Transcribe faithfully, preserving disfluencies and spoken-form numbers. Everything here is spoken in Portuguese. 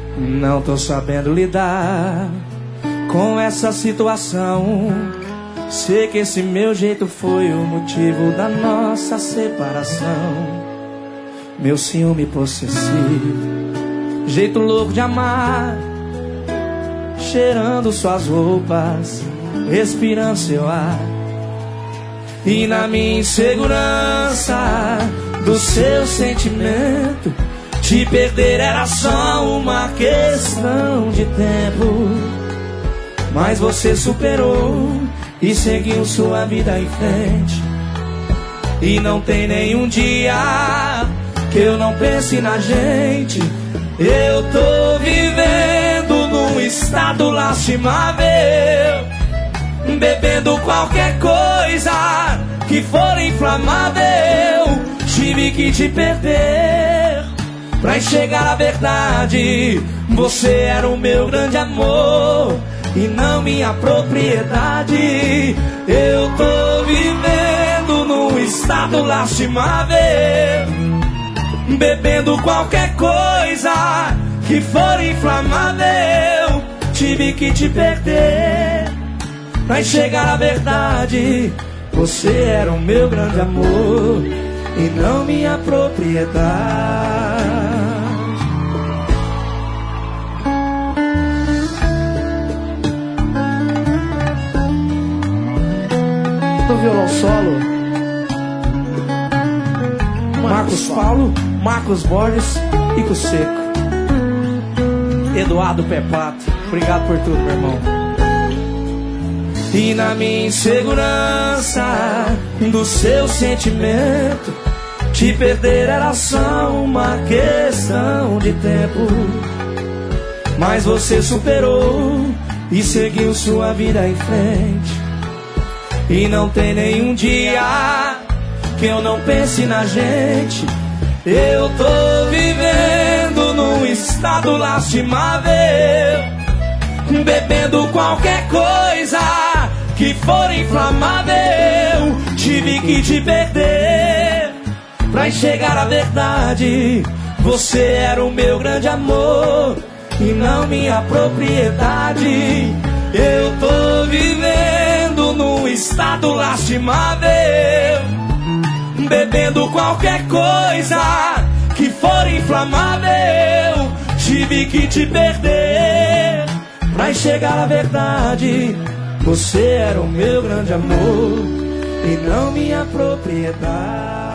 Não tô sabendo lidar com essa situação. Sei que esse meu jeito foi o motivo da nossa separação. Meu ciúme possessivo, jeito louco de amar, cheirando suas roupas, respirando seu ar. E na minha insegurança do seu sentimento, te perder era só uma questão de tempo. Mas você superou e seguiu sua vida em frente. E não tem nenhum dia que eu não pense na gente. Eu tô vivendo num estado lastimável, bebendo qualquer coisa que for inflamável. Tive que te perder pra enxergar a verdade. Você era o meu grande amor e não minha propriedade. Eu tô vivendo num estado lastimável, bebendo qualquer coisa que for inflamável. Tive que te perder pra enxergar a verdade. Você era o meu grande amor e não minha propriedade. No violão solo, Marcos Paulo, Marcos Borges e Ico Seco. Eduardo Pepato, obrigado por tudo, meu irmão. E na minha insegurança do seu sentimento, te perder era só uma questão de tempo. Mas você superou e seguiu sua vida em frente. E não tem nenhum dia que eu não pense na gente. Eu tô vivendo num estado lastimável, bebendo qualquer coisa que for inflamável. Tive que te perder pra enxergar a verdade. Você era o meu grande amor e não minha propriedade. Eu tô vivendo num estado lastimável, bebendo qualquer coisa que for inflamável. Tive que te perder pra enxergar a verdade. Você era o meu grande amor e não minha propriedade.